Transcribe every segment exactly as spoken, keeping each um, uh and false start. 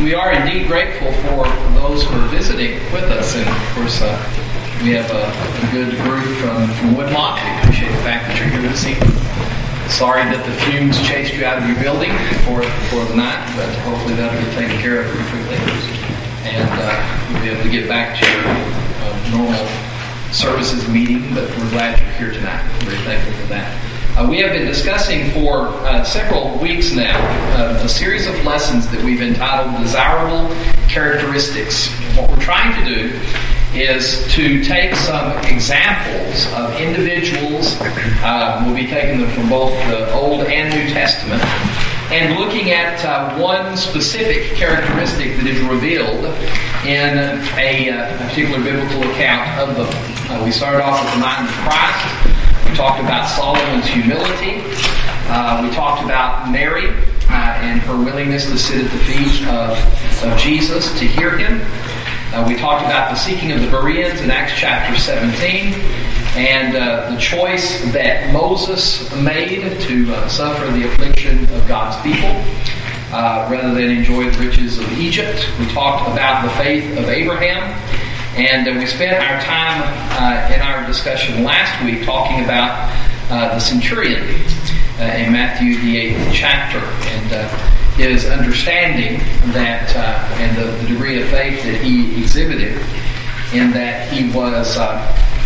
we are indeed grateful for those who are visiting with us, and of course uh, we have a, a good group from, from Woodmont. We appreciate the fact that you're here this evening. Sorry that the fumes chased you out of your building for, for the night, but hopefully that'll be taken care of pretty quickly, and uh, you'll be able to get back to your uh, normal services meeting, but we're glad you're here tonight. We're very thankful for that. Uh, we have been discussing for uh, several weeks now uh, a series of lessons that we've entitled Desirable Characteristics. And what we're trying to do is to take some examples of individuals, uh, we'll be taking them from both the Old and New Testament, and looking at uh, one specific characteristic that is revealed in a, uh, a particular biblical account of them. Uh, we started off with the mind of Christ. We talked about Solomon's humility. Uh, we talked about Mary uh, and her willingness to sit at the feet of, of Jesus to hear him. Uh, we talked about the seeking of the Bereans in Acts chapter seventeen, and uh, the choice that Moses made to uh, suffer the affliction of God's people uh, rather than enjoy the riches of Egypt. We talked about the faith of Abraham. And uh, we spent our time uh, in our discussion last week talking about uh, the centurion uh, in Matthew the eighth chapter, and uh, his understanding that uh, and the, the degree of faith that he exhibited, in that he was uh,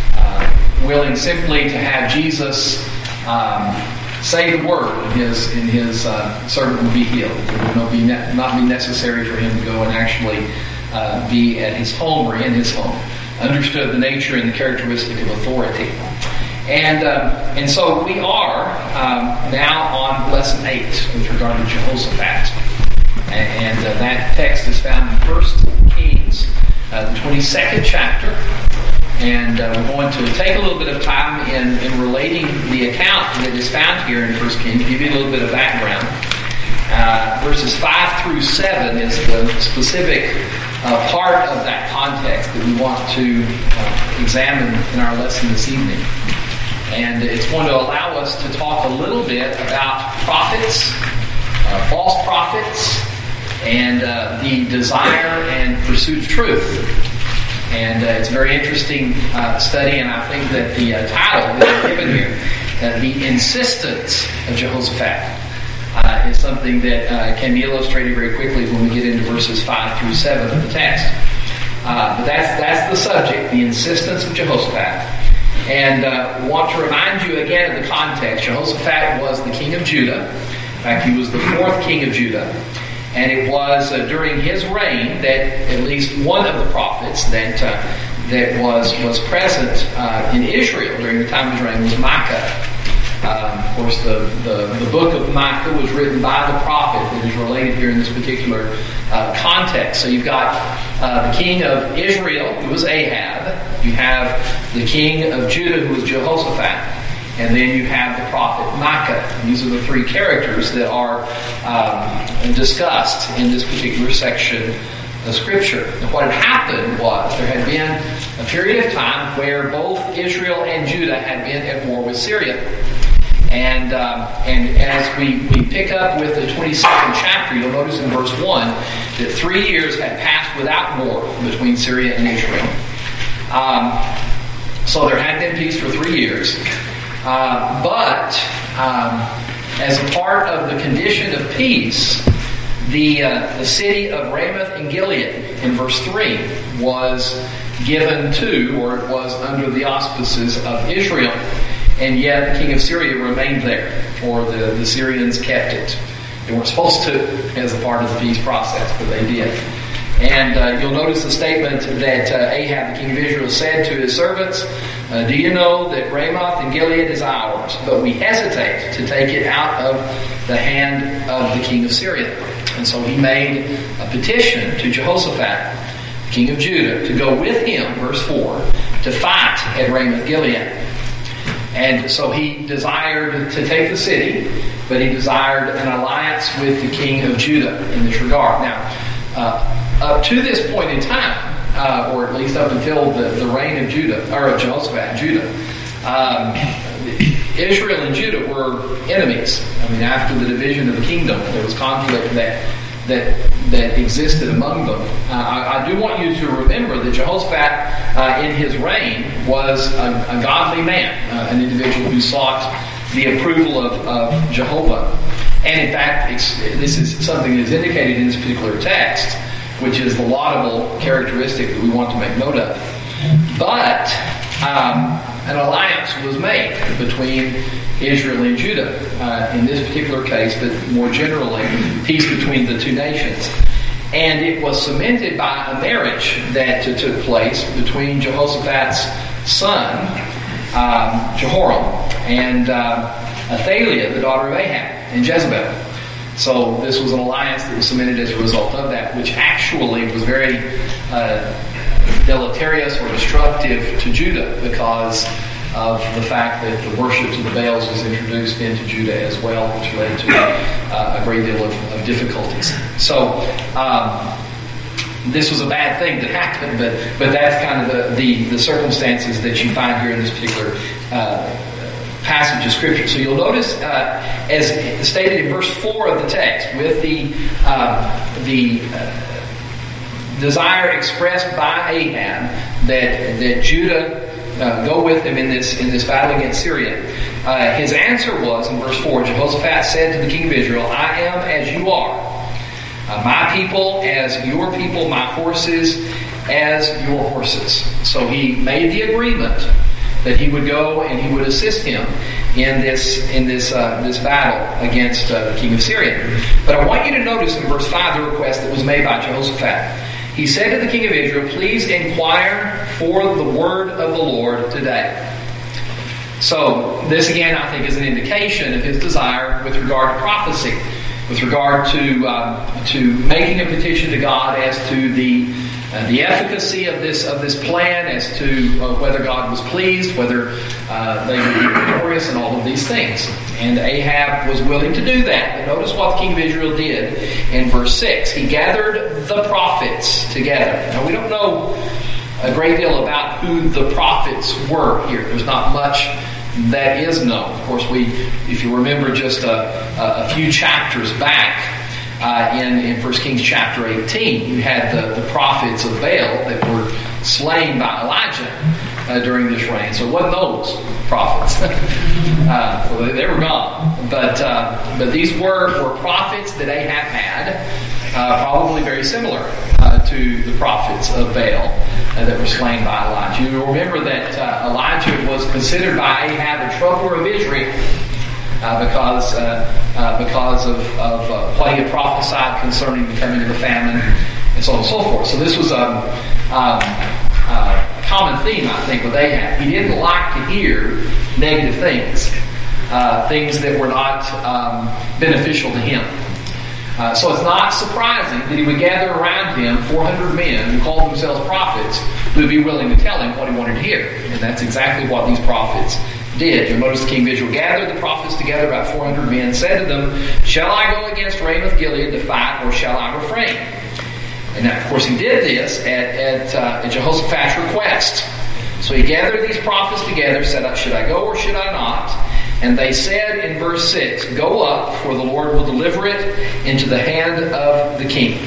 uh, willing simply to have Jesus um, say the word, and his, and his uh, servant would be healed. It would not be, ne- not be necessary for him to go and actually Uh, be at his home or in his home. Understood the nature and the characteristic of authority. And um, and so we are um, now on lesson eight with regard to Jehoshaphat. And, and uh, that text is found in First Kings, uh, the twenty-second chapter. And uh, we're going to take a little bit of time in, in relating the account that is found here in First Kings, give you a little bit of background. Uh, verses five through seven is the specific Uh, part of that context that we want to uh, examine in our lesson this evening. And it's going to allow us to talk a little bit about prophets, uh, false prophets, and uh, the desire and pursuit of truth. And uh, it's a very interesting uh, study, and I think that the uh, title that is given here, uh, The Insistence of Jehoshaphat, Uh, is something that uh, can be illustrated very quickly when we get into verses five through seven of the text. Uh, but that's that's the subject, the insistence of Jehoshaphat. And uh, want to remind you again of the context. Jehoshaphat was the king of Judah. In fact, he was the fourth king of Judah. And it was uh, during his reign that at least one of the prophets that uh, that was, was present uh, in Israel during the time of his reign was Micah. Um, of course, the, the, the book of Micah was written by the prophet that is related here in this particular uh, context. So you've got uh, the king of Israel, who was Ahab. You have the king of Judah, who was Jehoshaphat. And then you have the prophet Micah. And these are the three characters that are um, discussed in this particular section of Scripture. And what had happened was there had been a period of time where both Israel and Judah had been at war with Syria. And um, and as we, we pick up with the twenty-second chapter, you'll notice in verse one that three years had passed without war between Syria and Israel. Um, so there had been peace for three years. Uh, but um, as a part of the condition of peace, the uh, the city of Ramoth in Gilead, in verse three, was given to, or it was under the auspices of Israel. And yet the king of Syria remained there, or the, the Syrians kept it. They weren't supposed to as a part of the peace process, but they did. And uh, you'll notice the statement that uh, Ahab, the king of Israel, said to his servants, uh, do you know that Ramoth and Gilead is ours, but we hesitate to take it out of the hand of the king of Syria. And so he made a petition to Jehoshaphat, king of Judah, to go with him, verse four, to fight at Ramoth Gilead. And so he desired to take the city, but he desired an alliance with the king of Judah in this regard. Now, uh, up to this point in time, uh, or at least up until the, the reign of Judah, or of Jehoshaphat, Judah, um, Israel and Judah were enemies. I mean, after the division of the kingdom, there was conflict that that that existed among them. Uh, I, I do want you to remember that Jehoshaphat, uh, in his reign, was a, a godly man, uh, an individual who sought the approval of, of Jehovah. And in fact, it's, this is something that is indicated in this particular text, which is the laudable characteristic that we want to make note of. But um, an alliance was made between Israel and Judah, uh, in this particular case, but more generally, peace between the two nations. And it was cemented by a marriage that uh, took place between Jehoshaphat's son, um, Jehoram, and uh, Athaliah, the daughter of Ahab, and Jezebel. So this was an alliance that was cemented as a result of that, which actually was very uh, deleterious or destructive to Judah because of the fact that the worship to the Baals was introduced into Judah as well, which led to uh, a great deal of, of difficulties. So um, this was a bad thing that happened, but but that's kind of the, the, the circumstances that you find here in this particular uh, passage of Scripture. So you'll notice, uh, as stated in verse four of the text, with the uh, the uh, desire expressed by Ahab that that Judah Uh, go with him in this in this battle against Syria. Uh, his answer was, in verse four, Jehoshaphat said to the king of Israel, I am as you are, uh, my people as your people, my horses as your horses. So he made the agreement that he would go and he would assist him in this in this uh, this battle against uh, the king of Syria. But I want you to notice in verse five the request that was made by Jehoshaphat. He said to the king of Israel, please inquire for the word of the Lord today. So this again, I think, is an indication of his desire with regard to prophecy, with regard to um, to making a petition to God as to the uh, the efficacy of this of this plan, as to uh, whether God was pleased, whether uh, they would be victorious, and all of these things. And Ahab was willing to do that. But notice what the king of Israel did in verse six. He gathered the prophets together. Now, we don't know a great deal about who the prophets were here. There's not much that is known. Of course, we, if you remember just a, a few chapters back, uh, in, in First Kings chapter eighteen, you had the, the prophets of Baal that were slain by Elijah Uh, during this reign. So it wasn't those prophets. uh, so they, they were gone. But uh, but these were, were prophets that Ahab had, uh, probably very similar uh, to the prophets of Baal uh, that were slain by Elijah. You remember that uh, Elijah was considered by Ahab a troubler of Israel uh, because uh, uh, because of, of uh, what he had prophesied concerning the coming of the famine and so on and so forth. So this was a um, um, uh, common theme, I think, with Ahab. He didn't like to hear negative things, uh, things that were not um, beneficial to him. Uh, so it's not surprising that he would gather around him four hundred men who called themselves prophets who would be willing to tell him what he wanted to hear. And that's exactly what these prophets did. You'll notice the king of Israel gathered the prophets together, about four hundred men, said to them, shall I go against Ramoth Gilead to fight, or shall I refrain? And now, of course, he did this at, at, uh, at Jehoshaphat's request. So he gathered these prophets together, said, should I go or should I not? And they said in verse six, go up, for the Lord will deliver it into the hand of the king.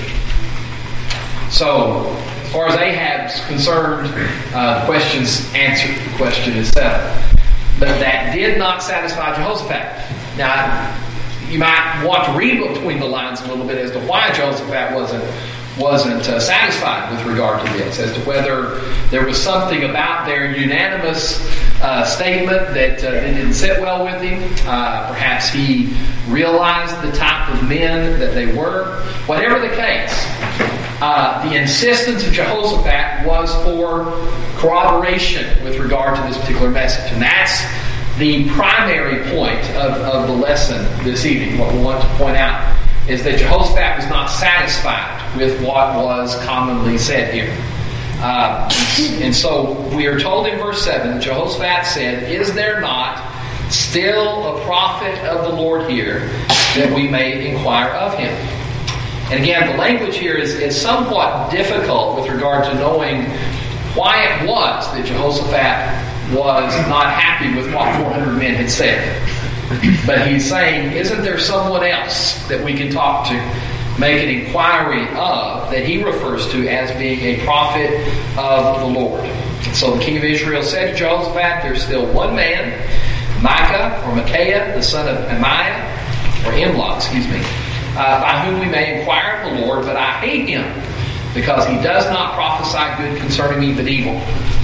So, as far as Ahab's concerned, uh, the question's answered, the question is settled. But that did not satisfy Jehoshaphat. Now, you might want to read between the lines a little bit as to why Jehoshaphat wasn't wasn't uh, satisfied with regard to this, as to whether there was something about their unanimous uh, statement that, uh, that didn't sit well with him. Uh, perhaps he realized the type of men that they were. Whatever the case, uh, the insistence of Jehoshaphat was for corroboration with regard to this particular message. And that's the primary point of, of the lesson this evening. What we want to point out is that Jehoshaphat was not satisfied with what was commonly said here. Uh, and so we are told in verse seven, Jehoshaphat said, is there not still a prophet of the Lord here that we may inquire of him? And again, the language here is, is somewhat difficult with regard to knowing why it was that Jehoshaphat was not happy with what four hundred men had said. But he's saying, isn't there someone else that we can talk to? make an inquiry of, that he refers to as being a prophet of the Lord. So the king of Israel said to Jehoshaphat, there's still one man, Micah, or Micaiah, the son of Amiah, or Imlah, excuse me, uh, by whom we may inquire of the Lord, but I hate him, because he does not prophesy good concerning me, but evil.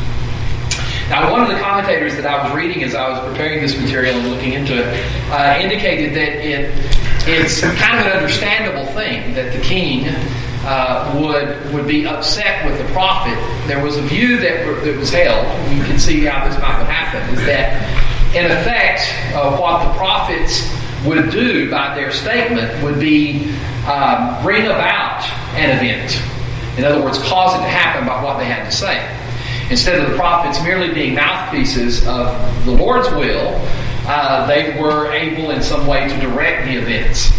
Now, one of the commentators that I was reading as I was preparing this material and looking into it uh, indicated that it it's kind of an understandable thing that the king uh, would would be upset with the prophet. There was a view that, that was held, and you can see how this might happen, is that in effect uh, what the prophets would do by their statement would be um, bring about an event. In other words, cause it to happen by what they had to say. Instead of the prophets merely being mouthpieces of the Lord's will, uh, they were able in some way to direct the events.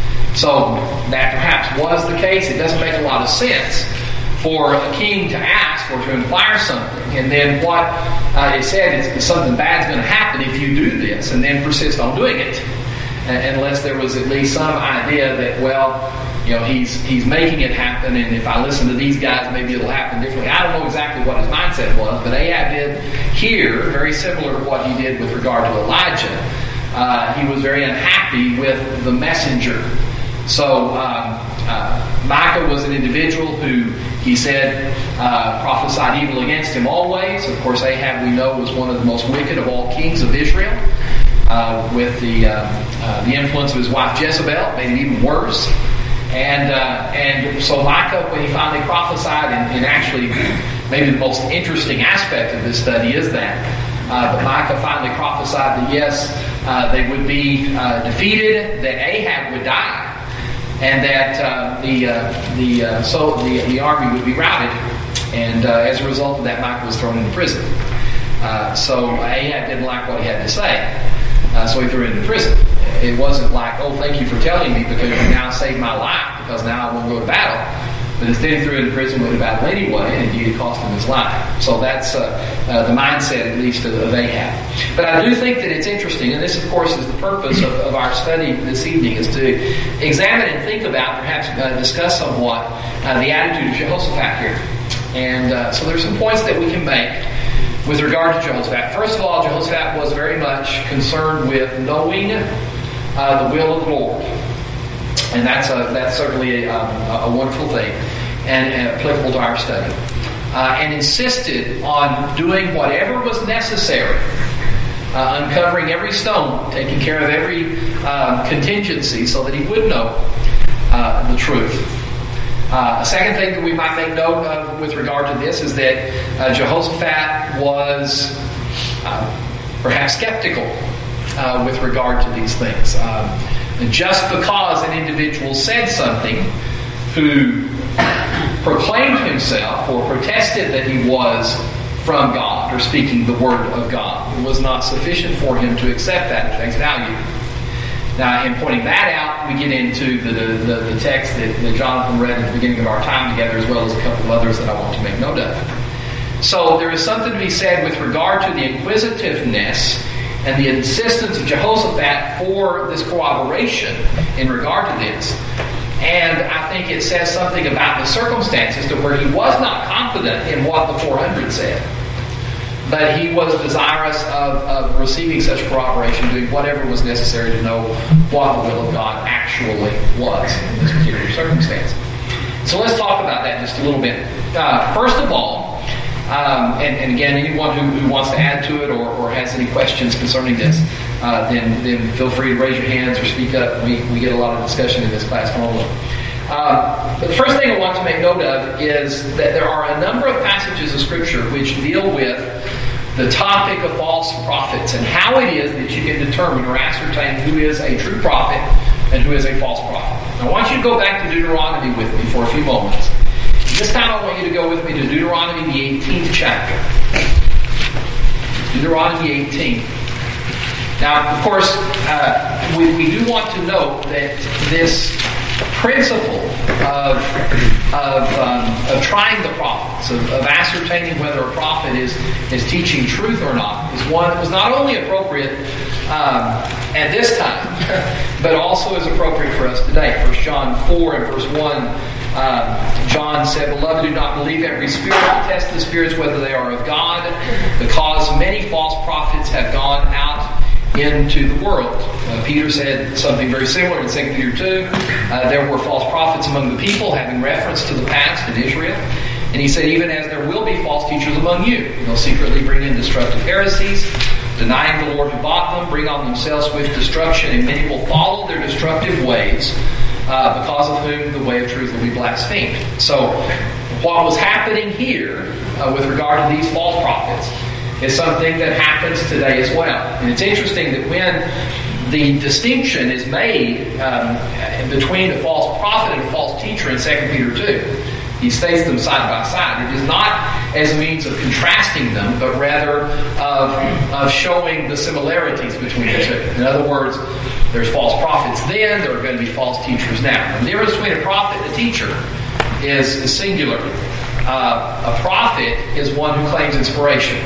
So that perhaps was the case. It doesn't make a lot of sense for a king to ask or to inquire something, and then what uh, is said is something bad's going to happen if you do this, and then persist on doing it, unless there was at least some idea that, well, you know, he's he's making it happen, and if I listen to these guys, maybe it'll happen differently. I don't know exactly what his mindset was, but Ahab did here, very similar to what he did with regard to Elijah. Uh, he was very unhappy with the messenger. So um, uh, Micah was an individual who, he said, uh, prophesied evil against him always. Of course, Ahab, we know, was one of the most wicked of all kings of Israel. Uh, with the uh, uh, the influence of his wife Jezebel, made it even worse. And uh, and so Micah, when he finally prophesied, and, and actually maybe the most interesting aspect of this study is that, uh, but Micah finally prophesied that yes, uh, they would be uh, defeated, that Ahab would die, and that uh, the uh, the uh, so the the army would be routed, and uh, as a result of that, Micah was thrown into prison. Uh, so Ahab didn't like what he had to say, uh, so he threw him into prison. It wasn't like, oh, thank you for telling me because you now saved my life, because now I won't go to battle. But instead he threw him into prison, went to battle anyway, and indeed it cost him his life. So that's uh, uh, the mindset, at least, of, of Ahab. But I do think that it's interesting, and this, of course, is the purpose of, of our study this evening, is to examine and think about, perhaps uh, discuss somewhat, uh, the attitude of Jehoshaphat here. And uh, so there's some points that we can make with regard to Jehoshaphat. First of all, Jehoshaphat was very much concerned with knowing Uh, the will of the Lord, and that's a, that's certainly a, a, a wonderful thing, and, and applicable to our study. Uh, and insisted on doing whatever was necessary, uh, uncovering every stone, taking care of every uh, contingency, so that he would know uh, the truth. Uh, a second thing that we might make note of with regard to this is that uh, Jehoshaphat was uh, perhaps skeptical Uh, with regard to these things. Um, just because an individual said something who proclaimed himself or protested that he was from God or speaking the word of God, it was not sufficient for him to accept that at face value. Now, in pointing that out, we get into the, the, the text that, that Jonathan read at the beginning of our time together, as well as a couple of others that I want to make note of. So there is something to be said with regard to the inquisitiveness and the insistence of Jehoshaphat for this corroboration in regard to this. And I think it says something about the circumstances to where he was not confident in what the four hundred said, but he was desirous of, of receiving such corroboration, doing whatever was necessary to know what the will of God actually was in this particular circumstance. So let's talk about that just a little bit. Uh, first of all, Um, and, and again, anyone who, who wants to add to it or, or has any questions concerning this, uh, then, then feel free to raise your hands or speak up. We, we get a lot of discussion in this class normally. Uh, but the first thing I want to make note of is that there are a number of passages of Scripture which deal with the topic of false prophets and how it is that you can determine or ascertain who is a true prophet and who is a false prophet. Now, I want you to go back to Deuteronomy with me for a few moments. This time I want you to go with me to Deuteronomy, the eighteenth chapter. Deuteronomy eighteen. Now, of course, uh, we, we do want to note that this principle of, of, um, of trying the prophets, of, of ascertaining whether a prophet is, is teaching truth or not, is one that was not only appropriate um, at this time, but also is appropriate for us today. First John four and verse one, uh, John said, "Beloved, do not believe every spirit, but test the spirits whether they are of God, because many false prophets have gone out into the world." Uh, Peter said something very similar in Second Peter two. Uh, there were false prophets among the people, having reference to the past in Israel. And he said, even as there will be false teachers among you, they'll secretly bring in destructive heresies, denying the Lord who bought them, bring on themselves swift destruction, and many will follow their destructive ways, uh, because of whom the way of truth will be blasphemed. So what was happening here uh, with regard to these false prophets is something that happens today as well. And it's interesting that when the distinction is made um, between a false prophet and a false teacher in Second Peter two, he states them side by side. It is not as a means of contrasting them, but rather of, of showing the similarities between the two. In other words, there's false prophets then, there are going to be false teachers now. The difference between a prophet and a teacher is, is singular. Uh, a prophet is one who claims inspiration.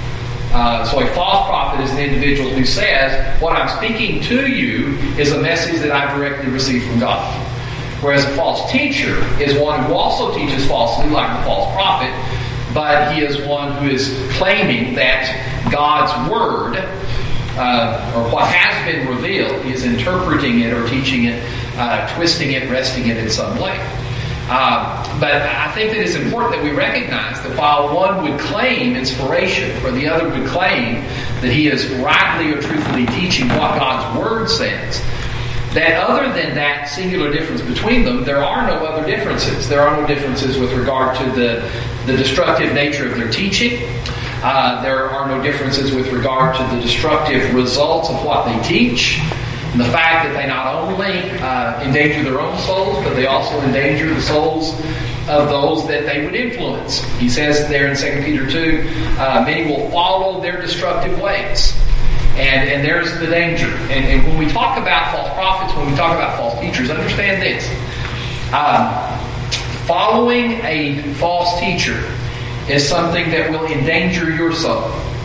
Uh, so a false prophet is an individual who says, what I'm speaking to you is a message that I've directly received from God. Whereas a false teacher is one who also teaches falsely, like the false prophet, but he is one who is claiming that God's word, uh, or what has been revealed, he is interpreting it or teaching it, uh, twisting it, wresting it in some way. Uh, but I think that it's important that we recognize that while one would claim inspiration, or the other would claim that he is rightly or truthfully teaching what God's word says, that other than that singular difference between them, there are no other differences. There are no differences with regard to the, the destructive nature of their teaching. Uh, there are no differences with regard to the destructive results of what they teach. And the fact that they not only uh, endanger their own souls, but they also endanger the souls of those that they would influence. He says there in Second Peter two, uh, many will follow their destructive ways. And, and there's the danger. And, and when we talk about false prophets, when we talk about false teachers, understand this. Um, following a false teacher is something that will endanger your soul.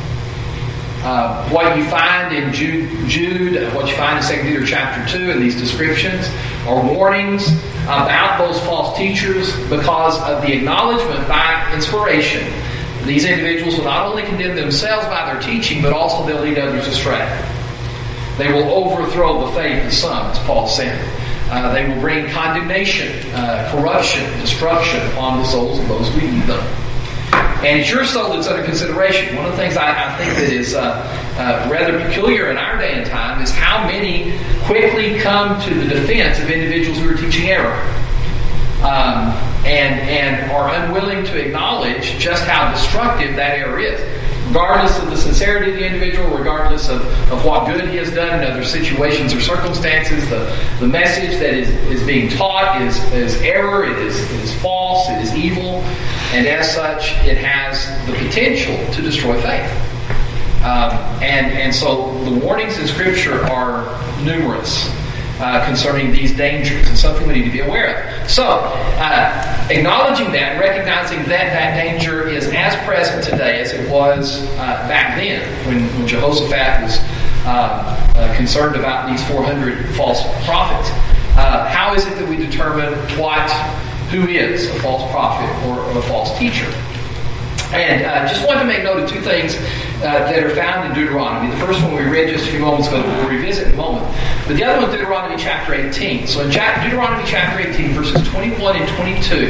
Uh, what you find in Jude, Jude, what you find in Second Peter chapter two, in these descriptions, are warnings about those false teachers because of the acknowledgement by inspiration. These individuals will not only condemn themselves by their teaching, but also they'll lead others astray. They will overthrow the faith of some, as Paul said. Uh, they will bring condemnation, uh, corruption, destruction upon the souls of those who heed them. And it's your soul that's under consideration. One of the things I, I think that is uh, uh, rather peculiar in our day and time is how many quickly come to the defense of individuals who are teaching error. Um, and, and are unwilling to acknowledge just how destructive that error is. Regardless of the sincerity of the individual, regardless of, of what good he has done in other situations or circumstances, the, the message that is, is being taught is, is error, it is, it is false, it is evil, and as such, it has the potential to destroy faith. Um, and, and so the warnings in Scripture are numerous uh, concerning these dangers, and something we need to be aware of. So, uh, acknowledging that, recognizing that that danger is as present today as it was uh, back then, when, when Jehoshaphat was uh, uh, concerned about these four hundred false prophets. Uh, how is it that we determine what, who is a false prophet or, or a false teacher? And uh, just wanted to make note of two things uh, that are found in Deuteronomy. The first one we read just a few moments ago, we'll revisit in a moment. But the other one is Deuteronomy chapter eighteen. So in Deuteronomy chapter eighteen, verses twenty-one and twenty-two,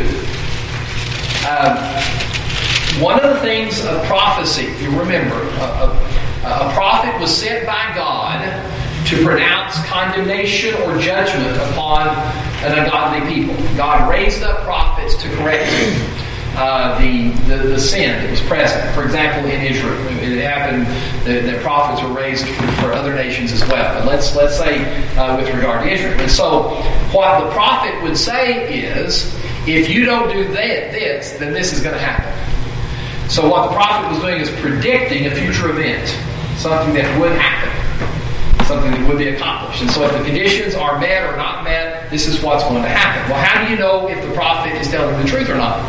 uh, one of the things of prophecy, if you remember, a, a, a prophet was sent by God to pronounce condemnation or judgment upon an ungodly people. God raised up prophets to correct Uh, the, the the sin that was present. For example, in Israel, it happened that, that prophets were raised for, for other nations as well. But let's let's say uh, with regard to Israel. And so, what the prophet would say is, if you don't do that, this, then this is going to happen. So, what the prophet was doing is predicting a future event, something that would happen, something that would be accomplished. And so, if the conditions are met or not met, this is what's going to happen. Well, how do you know if the prophet is telling the truth or not?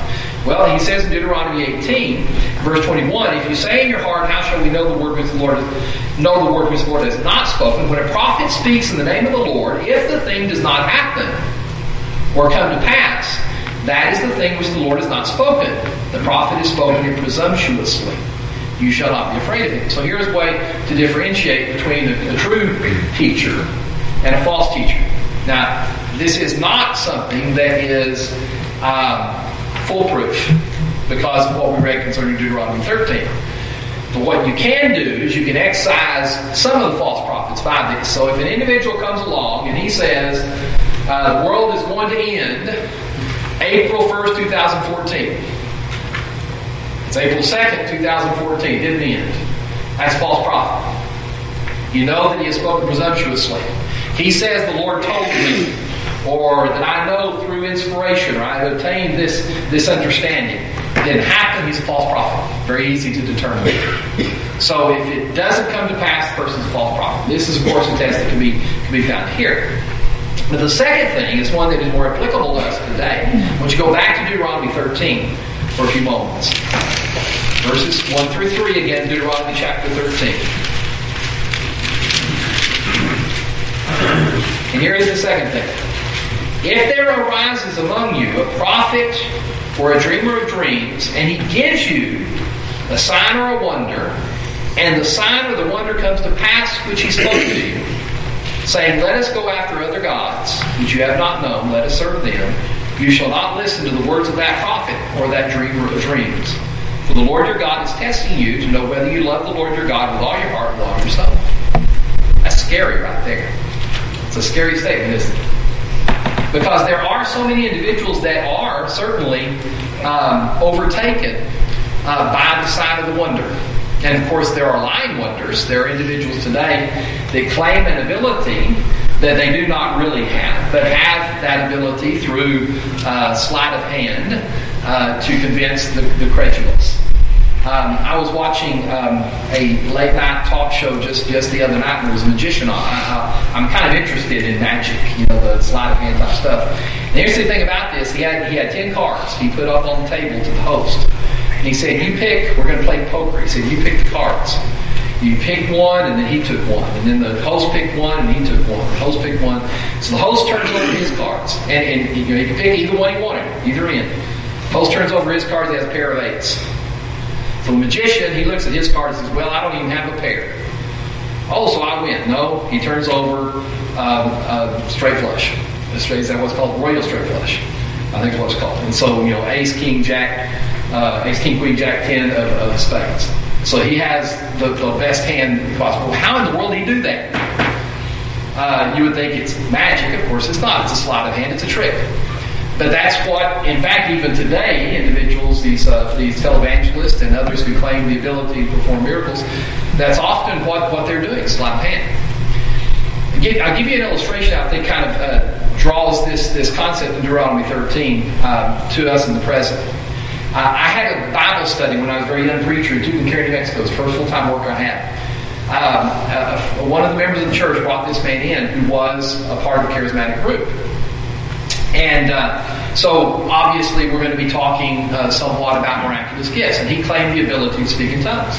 Well, he says in Deuteronomy eighteen, verse twenty-one, if you say in your heart, how shall we know the word which the Lord know the word which the Lord has not spoken? When a prophet speaks in the name of the Lord, if the thing does not happen or come to pass, that is the thing which the Lord has not spoken. The prophet has spoken it presumptuously. You shall not be afraid of him. So here's a way to differentiate between a, a true teacher and a false teacher. Now, this is not something that is um, foolproof because of what we read concerning Deuteronomy thirteen. But what you can do is you can excise some of the false prophets by this. So if an individual comes along and he says, uh, the world is going to end April first, twenty fourteen. It's April second, twenty fourteen. It didn't end. That's a false prophet. You know that he has spoken presumptuously. He says the Lord told me, or that I know through inspiration, or I have obtained this, this understanding. It didn't happen, he's a false prophet. Very easy to determine. So if it doesn't come to pass, the person's a false prophet. This is, of course, a test that can be, can be found here. But the second thing is one that is more applicable to us today. I want you to go back to Deuteronomy thirteen for a few moments. Verses one through three again, Deuteronomy chapter thirteen. And here is the second thing. If there arises among you a prophet or a dreamer of dreams, and he gives you a sign or a wonder, and the sign or the wonder comes to pass which he spoke to you, saying, let us go after other gods, which you have not known, let us serve them, you shall not listen to the words of that prophet or that dreamer of dreams. For the Lord your God is testing you to know whether you love the Lord your God with all your heart and with all your soul. That's scary right there. It's a scary statement, isn't it? Because there are so many individuals that are certainly um, overtaken uh, by the sign of the wonder. And of course, there are lying wonders. There are individuals today that claim an ability that they do not really have, but have that ability through uh, sleight of hand uh, to convince the, the credulous. Um, I was watching um, a late night talk show just, just the other night, and there was a magician on. I, I, I'm kind of interested in magic, you know, the sleight of hand type stuff. And here's the thing about this: he had he had ten cards he put up on the table to the host, and he said, "You pick. We're going to play poker." He said, "You pick the cards." You picked one, and then he took one, and then the host picked one, and he took one. The host picked one. So the host turns over his cards, and, and you know, he can pick either one he wanted, either end. The host turns over his cards. He has a pair of eights. So the magician, he looks at his cards and says, well, I don't even have a pair. Oh, so I win. No, he turns over um, uh, straight flush. Is that what's called? Royal straight flush, I think is what it's called. And so, you know, ace, king, jack, uh, ace, king, queen, jack, ten of, of spades. So he has the, the best hand possible. How in the world did he do that? Uh, you would think it's magic. Of course, it's not. It's a sleight of hand. It's a trick. But that's what, in fact, even today, individuals, these uh, these televangelists and others who claim the ability to perform miracles, that's often what, what they're doing, sleight of hand. I'll give, I'll give you an illustration I think kind of uh, draws this, this concept in Deuteronomy thirteen um, to us in the present. Uh, I had a Bible study when I was a very young preacher in Tucumcari, New Mexico. It was the first full-time work I had. Um, uh, one of the members of the church brought this man in who was a part of the charismatic group. And uh, so, obviously, we're going to be talking uh, somewhat about miraculous gifts. And he claimed the ability to speak in tongues.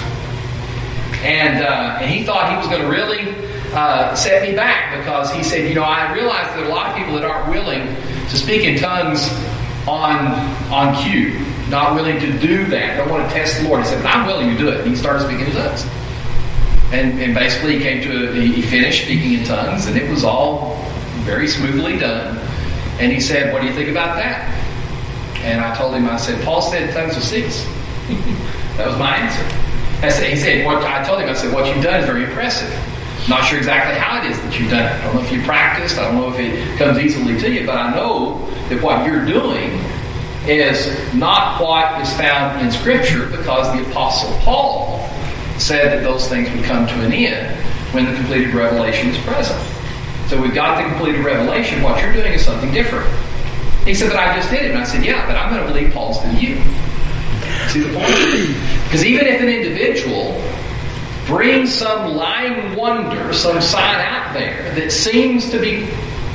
And, uh, and he thought he was going to really uh, set me back because he said, you know, I realize that a lot of people that aren't willing to speak in tongues on on cue, not willing to do that, don't want to test the Lord. He said, but I'm willing to do it. And he started speaking in tongues. And, and basically, he came to, a, he finished speaking in tongues, and it was all very smoothly done. And he said, what do you think about that? And I told him, I said, Paul said tongues will cease. That was my answer. I said, he said, what I told him, I said, what you've done is very impressive. Not sure exactly how it is that you've done it. I don't know if you practiced. I don't know if it comes easily to you. But I know that what you're doing is not what is found in Scripture, because the Apostle Paul said that those things would come to an end when the completed revelation is present. So we've got the completed revelation. What you're doing is something different. He said, but I just did it. And I said, yeah, but I'm going to believe Paul's than you. See the point? Because even if an individual brings some lying wonder, some sign out there that seems to be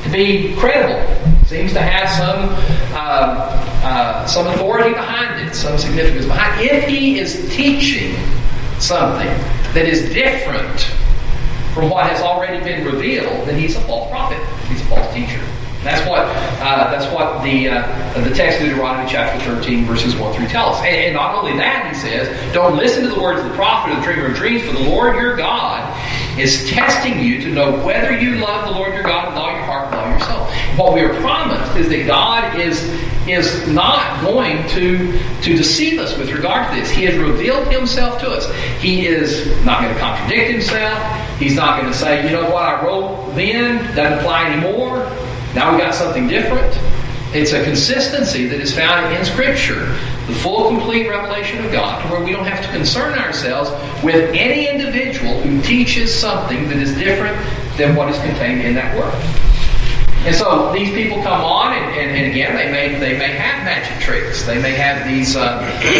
to be credible. Seems to have some uh, uh, some authority behind it, some significance behind it. If he is teaching something that is different from what has already been revealed, then he's a false prophet. He's a false teacher. That's what uh, that's what the uh, the text of Deuteronomy chapter thirteen verses one through tell us. And, and not only that, he says, don't listen to the words of the prophet or the dreamer of dreams, for the Lord your God is testing you to know whether you love the Lord your God with all your heart and all your soul. What we are promised is that God is is not going to to deceive us with regard to this. He has revealed himself to us. He is not going to contradict himself. He's not going to say, you know what I wrote then doesn't apply anymore. Now we got something different. It's a consistency that is found in Scripture, the full, complete revelation of God, to where we don't have to concern ourselves with any individual who teaches something that is different than what is contained in that word. And so these people come on, and, and, and again, they may they may have magic tricks. They may have these. Uh,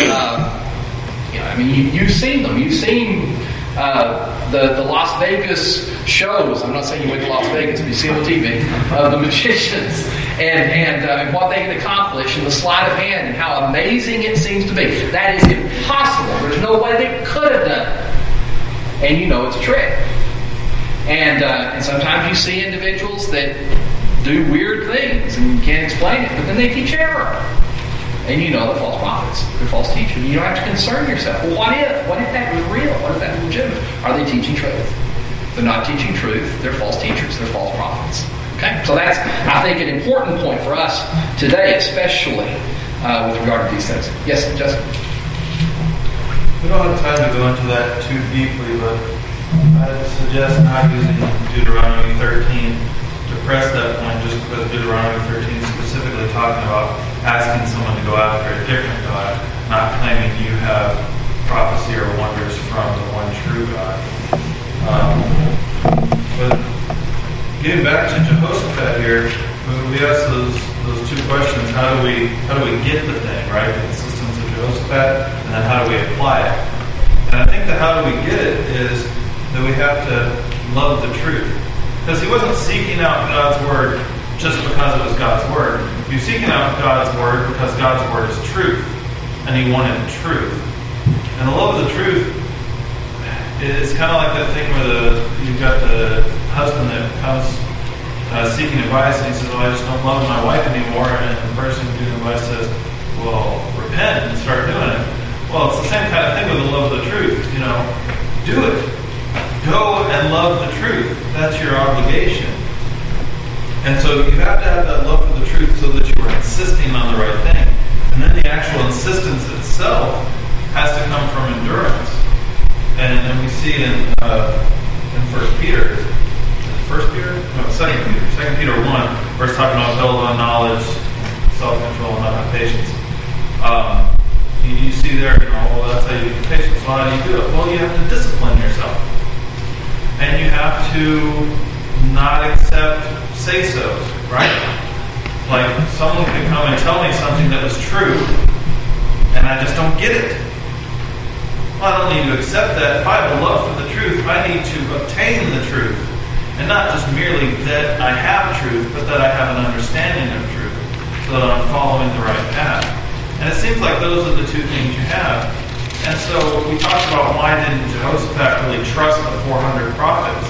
uh, you know, I mean, you, you've seen them. You've seen. Uh, the, the Las Vegas shows, I'm not saying you went to Las Vegas, but you see on T V, of the magicians and, and, uh, and what they can accomplish in the sleight of hand and how amazing it seems to be. That is impossible. There's no way they could have done it. And you know it's a trick. And, uh, and sometimes you see individuals that do weird things and you can't explain it, but then they teach error. And you know they're false prophets. They're false teachers. You don't have to concern yourself. Well, what if? What if that was real? What if that was legitimate? Are they teaching truth? They're not teaching truth. They're false teachers. They're false prophets. Okay? So that's, I think, an important point for us today, especially uh, with regard to these things. Yes, Justin? We don't have time to go into that too deeply, but I suggest not using Deuteronomy thirteen to press that point, just because Deuteronomy thirteen is specifically talking about asking someone to go after a different God, not claiming you have prophecy or wonders from the one true God. Um, but getting back to Jehoshaphat here, we ask those those two questions: how do we how do we get the thing, right? The insistence of Jehoshaphat, and then how do we apply it? And I think that how do we get it is that we have to love the truth. Because he wasn't seeking out God's word just because it was God's word. He was seeking out God's word because God's word is truth. And he wanted truth. And the love of the truth is kind of like that thing where the you've got the husband that comes uh, seeking advice and he says, well, I just don't love my wife anymore. And the person giving advice says, well, repent and start doing it. Well, it's the same kind of thing with the love of the truth. You know, do it. Go and love the truth. That's your obligation. And so you have to have that love for the truth so that you are insisting on the right thing. And then the actual insistence itself has to come from endurance. And, and we see it in, uh, in First Peter. First Peter? No, Second Peter. Second Peter one, where it's talking about build on knowledge, self-control, and not have patience. Um, you, you see there, you know, well, that's how you get patience. Well, how do you do it? Well, you have to discipline yourself. And you have to not accept say-sos, right? Like, someone could come and tell me something that was true, and I just don't get it. Well, I don't need to accept that. If I have a love for the truth, I need to obtain the truth. And not just merely that I have truth, but that I have an understanding of truth, so that I'm following the right path. And it seems like those are the two things you have. And so we talked about why didn't Jehoshaphat really trust the four hundred prophets?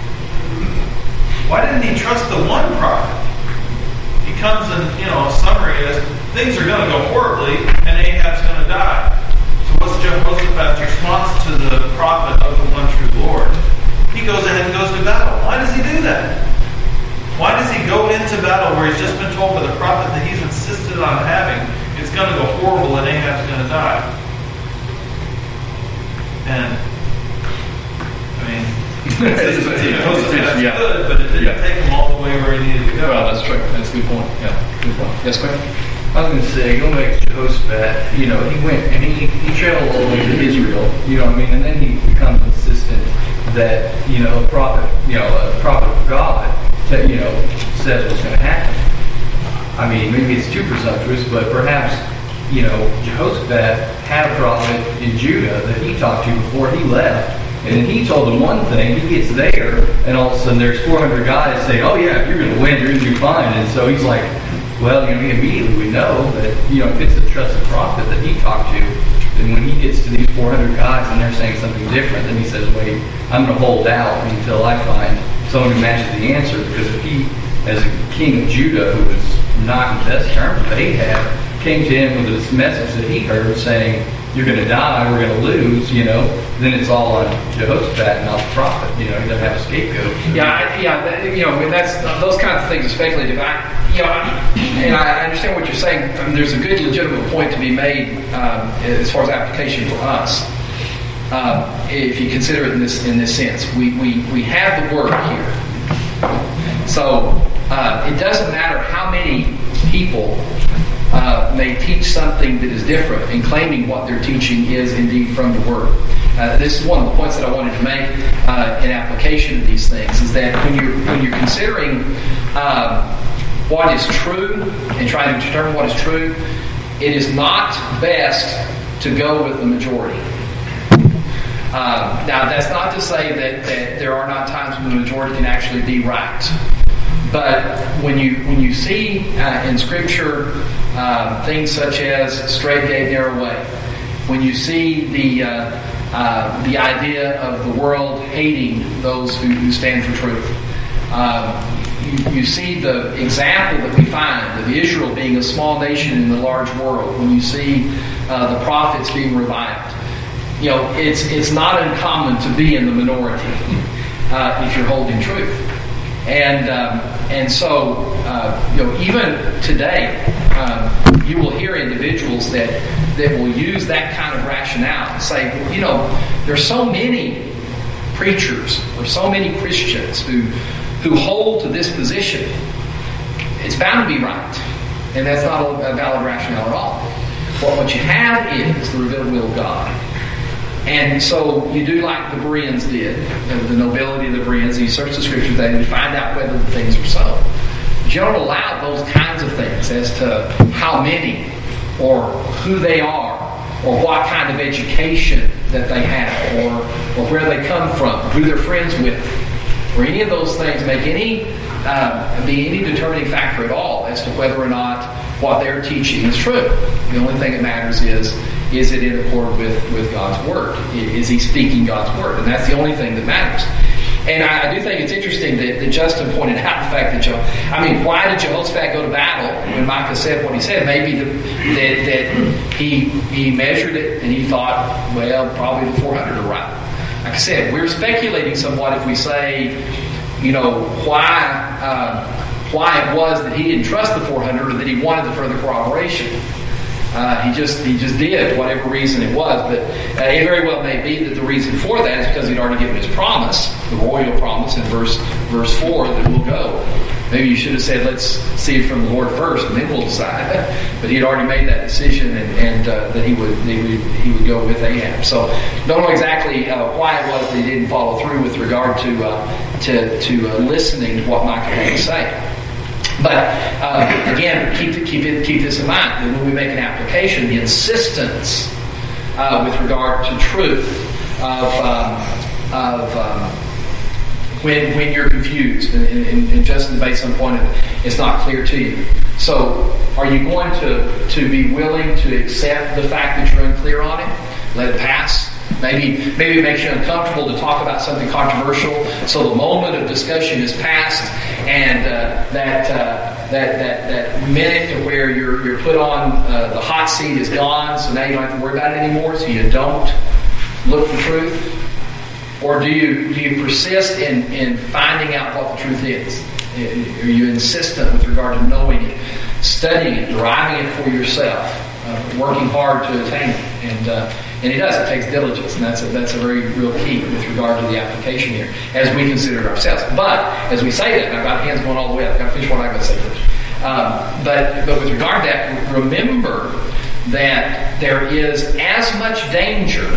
Why didn't he trust the one prophet? He comes in, you know, a summary is things are going to go horribly and Ahab's going to die. So what's Jehoshaphat's response to the prophet of the one true Lord? He goes ahead and goes to battle. Why does he do that? Why does he go into battle where he's just been told by the prophet that he's insisted on having it's going to go horrible and Ahab's going to die? And, I mean, it's, it's, it's, it's yeah. good, but it didn't yeah. take him all the way where he needed to go. Well, that's true. That's a good point. Yeah, good point. Yes, Quinn? I was going to say, going back to Jehoshaphat, you know, he went and he, he traveled all the way to Israel, you know what I mean? And then he becomes insistent that, you know, a prophet, you know, a prophet of God, that, you know, says what's going to happen. I mean, maybe it's too presumptuous, but perhaps, you know, Jehoshaphat had a prophet in Judah that he talked to before he left And then he told them one thing. He gets there, and all of a sudden there's four hundred guys saying, "Oh yeah, you're going to win. You're going to do fine." And so he's like, "Well, you know, immediately we know that, you know, if it's a trusted prophet that he talked to, then when he gets to these four hundred guys and they're saying something different, then he says, wait, I'm going to hold out until I find someone who matches the answer, because if he, as a king of Judah, who was not in best terms with Ahab, came to him with this message that he heard saying, you're going to die, we're going to lose, you know, then it's all on Jehoshaphat, not the prophet. You know, he doesn't have a scapegoat. Yeah, I, yeah, that, you know, I mean, that's those kinds of things are speculative. I, you know, and I understand what you're saying. I mean, there's a good, legitimate point to be made um, as far as application for us. Uh, if you consider it in this in this sense, we we we have the word here, so uh, it doesn't matter how many people Uh, may teach something that is different and claiming what they're teaching is indeed from the Word. Uh, this is one of the points that I wanted to make uh, in application of these things, is that when you're, when you're considering uh, what is true and trying to determine what is true, it is not best to go with the majority. Uh, now, that's not to say that, that there are not times when the majority can actually be right. But when you when you see uh, in Scripture uh, things such as straight gate, narrow way, when you see the uh, uh, the idea of the world hating those who, who stand for truth, uh, you, you see the example that we find of Israel being a small nation in the large world. When you see uh, the prophets being revived, you know, it's it's not uncommon to be in the minority uh, if you're holding truth. And um, and so uh, you know, even today, um, you will hear individuals that that will use that kind of rationale and say, well, you know, there's so many preachers or so many Christians who who hold to this position. It's bound to be right, and that's not a valid rationale at all. But what you have is the revealed will of God. And so you do like the Bereans did, the nobility of the Bereans, and you search the Scriptures and you find out whether the things are so. But you don't allow those kinds of things as to how many, or who they are, or what kind of education that they have, or, or where they come from, or who they're friends with, or any of those things make any uh, be any determining factor at all as to whether or not what they're teaching is true. The only thing that matters is, is it in accord with, with God's Word? Is he speaking God's Word? And that's the only thing that matters. And I, I do think it's interesting that, that Justin pointed out the fact that, Je- I mean, why did Jehoshaphat go to battle when Micah said what he said? Maybe the, that, that he he measured it and he thought, well, probably the four hundred are right. Like I said, we're speculating somewhat if we say, you know, why uh, why it was that he didn't trust the four hundred, or that he wanted the further corroboration. Uh, he just he just did, whatever reason it was. But uh, it very well may be that the reason for that is because he'd already given his promise, the royal promise in verse verse four, that we'll go. Maybe you should have said, let's see it from the Lord first, and then we'll decide. But he'd already made that decision, and, and uh, that he would, he would he would go with Ahab. So don't know exactly uh, why it was that he didn't follow through with regard to uh, to to uh, listening to what Micah had to say. But uh, again, keep keep it, keep this in mind that when we make an application, the insistence uh, with regard to truth of um, of um, when when you're confused, and, and, and Justin made some point of it, it's not clear to you. So, are you going to to be willing to accept the fact that you're unclear on it? Let it pass. Maybe maybe it makes you uncomfortable to talk about something controversial. So the moment of discussion is past, and uh, that uh, that that that minute to where you're you're put on uh, the hot seat is gone. So now you don't have to worry about it anymore. So you don't look for truth, or do you do you persist in in finding out what the truth is? Are you insistent with regard to knowing it, studying it, deriving it for yourself, uh, working hard to attain it? And uh, and it does. It takes diligence, and that's a, that's a very real key with regard to the application here, as we consider it ourselves. But as we say that, and I've got hands going all the way up. I've got to finish what I'm going to say first. Um, but but with regard to that, remember that there is as much danger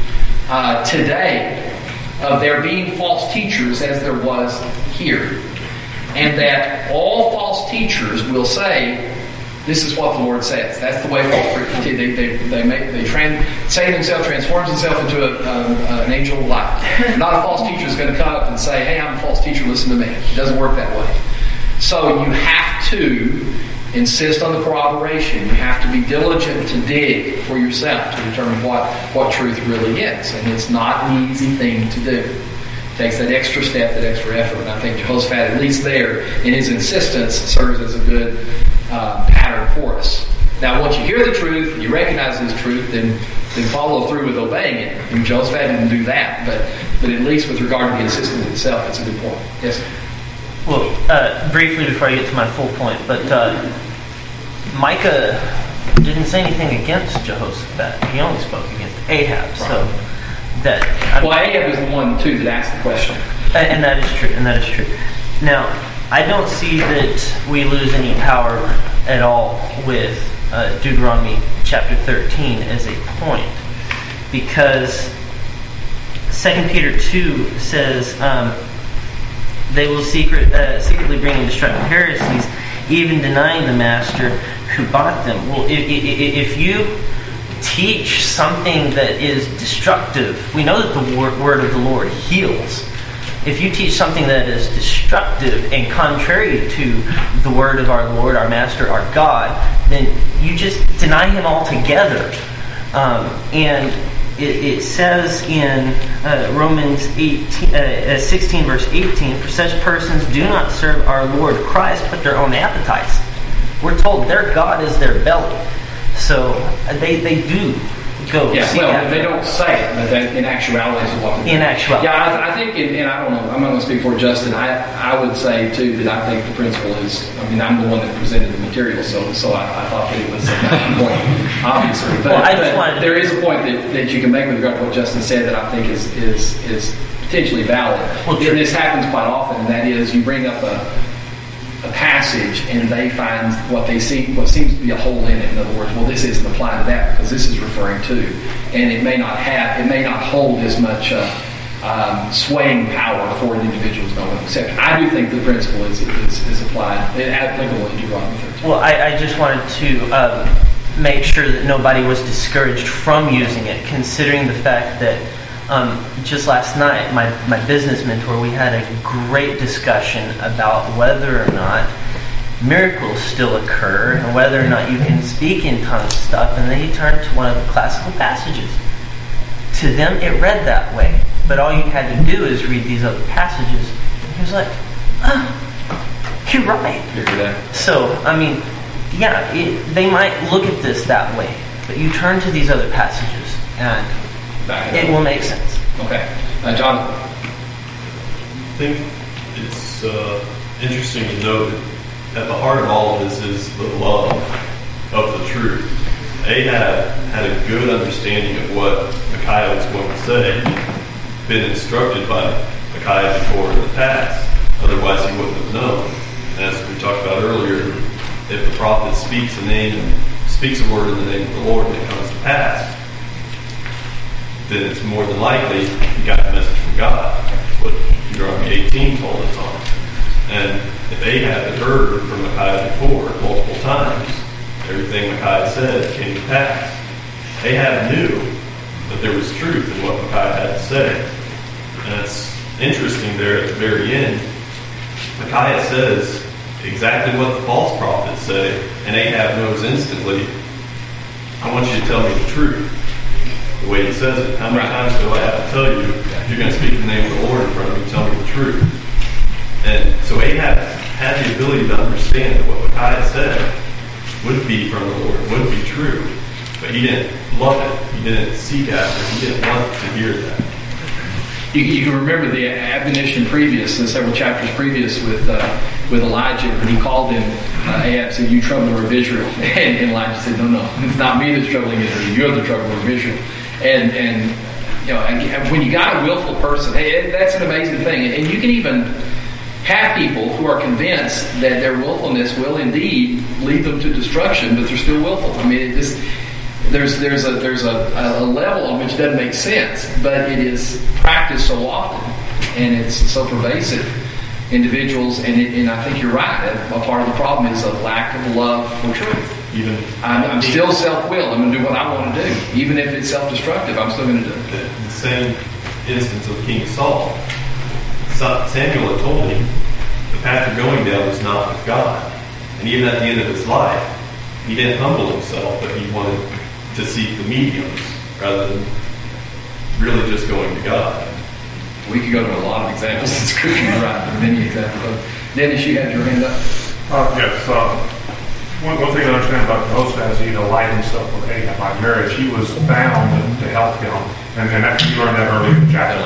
uh, today of there being false teachers as there was here. And that all false teachers will say This is what the Lord says. That's the way false prophets they they they make they trans, say themselves transforms himself into a, um, uh, an angel of light. Not a false teacher is going to come up and say, "Hey, I'm a false teacher. Listen to me." It doesn't work that way. So you have to insist on the corroboration. You have to be diligent to dig for yourself to determine what what truth really is, and it's not an easy thing to do. It takes that extra step, that extra effort, and I think Jehoshaphat, at least there in his insistence, serves as a good uh, pattern for us. Now, once you hear the truth, and you recognize this truth, then then follow through with obeying it. And Jehoshaphat didn't do that, but but at least with regard to the insistence itself, it's a good point. Yes. Well, uh, briefly before I get to my full point, but uh, Micah didn't say anything against Jehoshaphat. He only spoke against Ahab. Right. So that I'm, well, Ahab is the one too that asked the question, and that is true. And that is true. Now, I don't see that we lose any power at all with uh, Deuteronomy chapter thirteen as a point, because Second Peter two says. Um, They will secret, uh, secretly bring in destructive heresies, even denying the master who bought them. Well, if, if you teach something that is destructive, we know that the word of the Lord heals. If you teach something that is destructive and contrary to the word of our Lord, our Master, our God, then you just deny Him altogether. Um, and It, it says in uh, Romans eighteen, uh, sixteen, verse eighteen, for such persons do not serve our Lord Christ, but their own appetites. We're told their God is their belly. So uh, they, they do go yeah, see well, that. they don't say it, but that in actuality is what they do. In actuality. Yeah, I, th- I think, in, and I don't know, I'm not going to speak for Justin. I I would say, too, that I think the principle is, I mean, I'm the one that presented the material, so so I, I thought that it was a point, obviously. But, well, I just but wanted there is a point that, that you can make with regard to what Justin said that I think is is, is potentially valid. Well, and this happens quite often, and that is you bring up a a passage and they find what they see, what seems to be a hole in it. In other words, well, this isn't applying to that because this is referring to, and it may not have, it may not hold as much uh, um, swaying power for an individual's knowing exception. I do think the principle is is, is applied, applicable in Deuteronomy thirteen. Well, I, I just wanted to um, make sure that nobody was discouraged from using it, considering the fact that Um, just last night, my, my business mentor, we had a great discussion about whether or not miracles still occur and whether or not you can speak in tongues and stuff. And then he turned to one of the classical passages. To them, it read that way. But all you had to do is read these other passages. And he was like, oh, you're right. So, I mean, yeah, it, they might look at this that way. But you turn to these other passages and it will make sense. Okay. Uh, John? I think it's uh, interesting to note that at the heart of all of this is the love of the truth. Ahab had a good understanding of what Micaiah was going to say, been instructed by Micaiah before in the past. Otherwise, he wouldn't have known. As we talked about earlier, if the prophet speaks a name, speaks a word in the name of the Lord and it comes to pass, then it's more than likely he got the message from God. That's what Deuteronomy eighteen told us on. And if Ahab had heard from Micaiah before multiple times, everything Micaiah said came to pass. Ahab knew that there was truth in what Micaiah had to say. And it's interesting there at the very end, Micaiah says exactly what the false prophets say, and Ahab knows instantly, I want you to tell me the truth. The way he says it. How many times do I have to tell you, if you're going to speak in the name of the Lord in front of me, tell me the truth? And so Ahab had the ability to understand that what Micaiah said would be from the Lord, would be true. But he didn't love it. He didn't seek after it. He didn't want to hear that. You, you can remember the admonition previous, the several chapters previous with uh, with Elijah, when he called him, uh, Ahab said, you troubler of Israel. And, and Elijah said, no, no, it's not me that's troubling Israel. You're the troubler of Israel. And, and you know, and when you got a willful person, hey, that's an amazing thing. And you can even have people who are convinced that their willfulness will indeed lead them to destruction, but they're still willful. I mean, it just, there's there's a there's a, a level on which it doesn't make sense, but it is practiced so often, and it's so pervasive. Individuals, and, it, and I think you're right. A part of the problem is a lack of love for truth. Even I'm, I'm still self-willed. I'm going to do what I want to do. Even if it's self-destructive, I'm still going to do it. the, the same instance of King Saul. Sa- Samuel had told him the path you're going down is not with God. And even at the end of his life, he didn't humble himself, but he wanted to seek the mediums rather than really just going to God. We could go to a lot of examples in Scripture, right? There are many examples. Dennis, you had your hand up. Uh, yes. Uh, one, one thing to understand about Jehoshaphat is he allied himself with Ahab by marriage. He was bound to help him, and, and that, you learned that earlier in the chapter.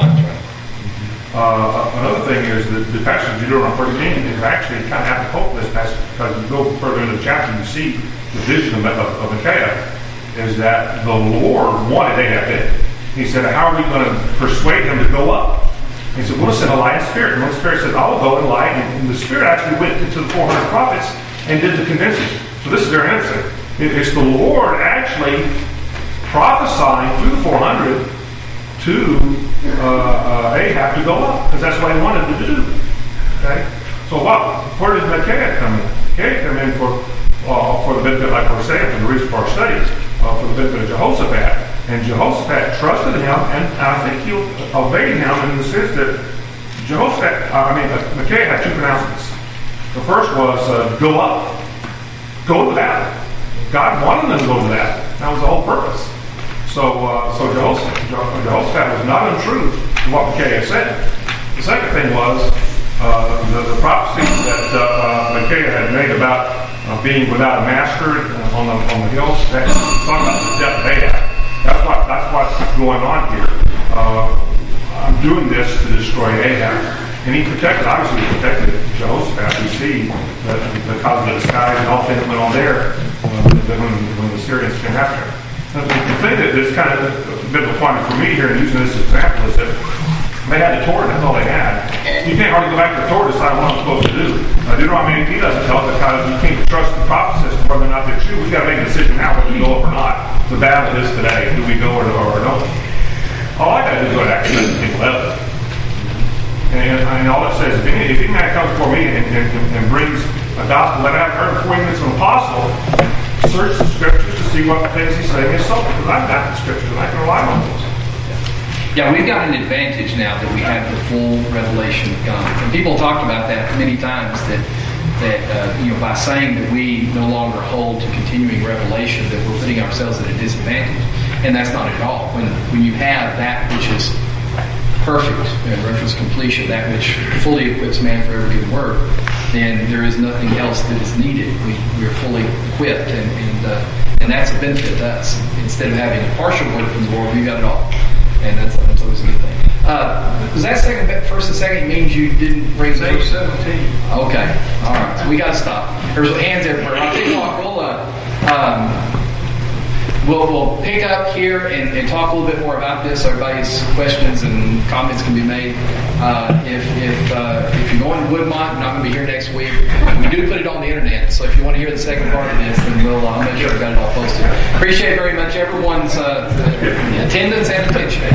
Uh, another thing is that the passage of Deuteronomy thirteen is actually kind of apropos to this passage, because you go further into the chapter and you see the vision of, of, of Micaiah is that the Lord wanted Ahab dead. He said, how are we going to persuade him to go up? He said, we'll send a lying spirit. And the spirit said, I will go and lie. And the spirit actually went into the four hundred prophets and did the convincing. So this is very interesting. It's the Lord actually prophesying through the four hundred to uh, uh, Ahab to go up, because that's what he wanted to do. Okay? So what? Where did Micaiah come in? Micaiah come in for uh, for the benefit, like we're saying, for the reason for our studies, uh, for the benefit of Jehoshaphat. And Jehoshaphat trusted him, and I think he obeyed him in the sense that Jehoshaphat, uh, I mean, uh, Micaiah had two pronouncements. The first was uh, go up, go to battle. God wanted them to go to battle. That was the whole purpose. So, uh, so Jehoshaphat, Jehoshaphat was not untrue to what Micaiah said. The second thing was uh, the, the prophecy that uh, uh, Micaiah had made about uh, being without a master uh, on the on the hills. That, talking about the death of Ahab. That's what that's what's going on here. Uh, I'm doing this to destroy Ahab, and he protected. Obviously, he protected Jehoshaphat. We see that because of the disguise and all things that went on there uh, when, when the Syrians came after him. The thing that is kind of a bit of a point for me here in using this example is that they had the Torah, that's all they had. You can't hardly go back to the Torah to decide what I'm supposed to do. Uh, Deuteronomy eighteen doesn't tell us because you can't trust the prophet system whether or not they're true. We've got to make a decision now whether we go up or not. The battle is today. Do we go or, or don't? All I got to do is go to Acts seventeen eleven. And, and all it says, if any, if any man comes before me and, and, and brings a gospel that I've heard before he gets an apostle, search the scriptures to see what things he's saying is so, because I've got the scriptures and I can rely on those. Yeah, we've got an advantage now that we have the full revelation of God. And people talked about that many times, that that uh, you know, by saying that we no longer hold to continuing revelation, that we're putting ourselves at a disadvantage. And that's not at all. When when you have that which is perfect, in reference to completion, that which fully equips man for every good work, then there is nothing else that is needed. We we are fully equipped, and and, uh, and that's a benefit to us. Instead of having a partial word from the Lord, we got it all, and that's, that's always a good thing. Uh, was that second, first and second means you didn't bring the Page seventeen. Okay, all right. So we got to stop. There's hands everywhere. I'll tell you what. We'll uh, um, we'll we'll pick up here and, and talk a little bit more about this. So everybody's questions and comments can be made. Uh, if if uh, if you're going to Woodmont, you're not going to be here next week. We do put it on the internet. So if you want to hear the second part of this, then we'll uh, make sure we got it all posted. Appreciate very much everyone's uh, attendance and attention.